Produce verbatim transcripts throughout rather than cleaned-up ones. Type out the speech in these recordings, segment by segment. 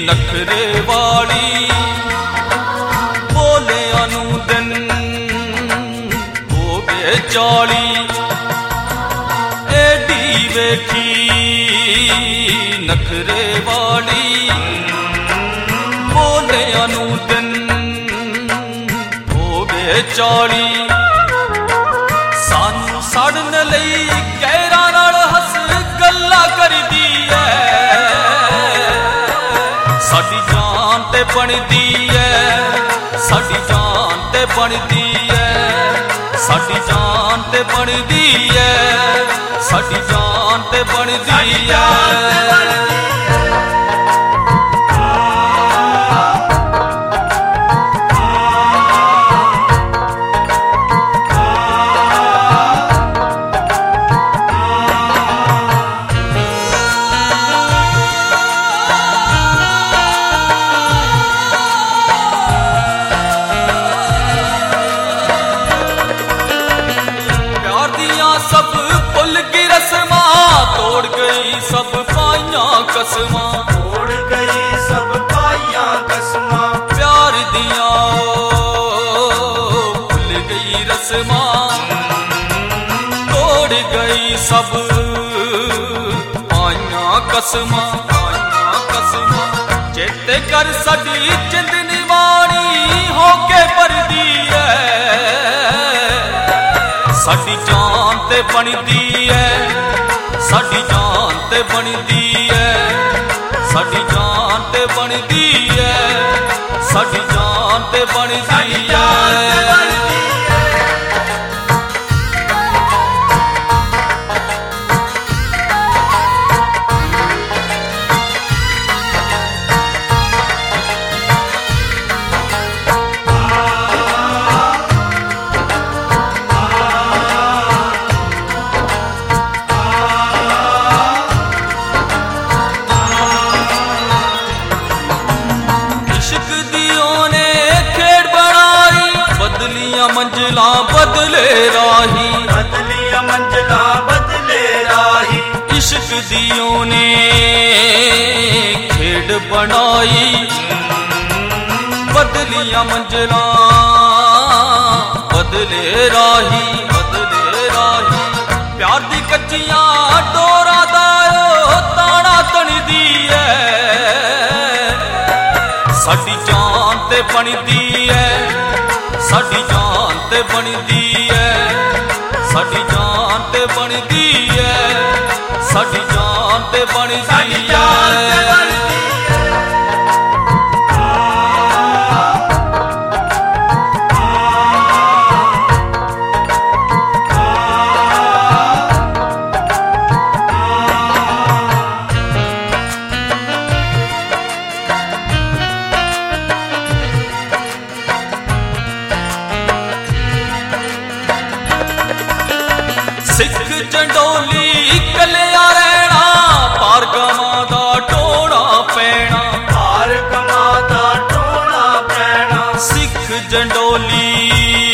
नखरे वाली बोले अनु दिन हो गए चाली एडी वेखी नखरे वाली बोले अनु दिन हो गए चाली सानू सड़न लई गैरा नाल हस गल्ला करदी है साडी जान ते बनदी है साडी जान ते बनदी है साडी जान ते बनदी है साडी जान ते बनदी है। सब भुल की रस्मा तोड़ गई सब पाइया कसमा तोड़ गई सब पाइया कसमा प्यार दिया भुल गई रस्मा तोड़ गई सब पाइया कसमा पाइया कसमा चेते कर सदी चिंदनी वाणी होके परदी है साडी जान ते बनदी है साडी जान ते बनदी है साडी जान ते बनदी है साडी जान ते बनदी है। बदलियां मंजिला बदले राही बदलियां मंजिला बदले राही इश्क दियों ने खेड बनाई बदलियां मंजिला बदले राही बदले राही प्यार दी कच्चियां डोरा दायो ताना तणदी है साडी जान ते बनदी है साडी जान ते बनदी है साडी जान ते बनदी है साडी जान ते बनदी है। सिख जंडोली कलिया रहना पार गवा दा टोड़ा पैना पार गवा दा टोड़ा पैना सिख जंडोली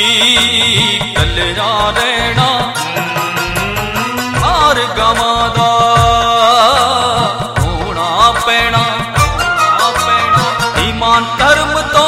कलिया रहना पार गवा दा टोड़ा पैना पैना ईमान धर्म तो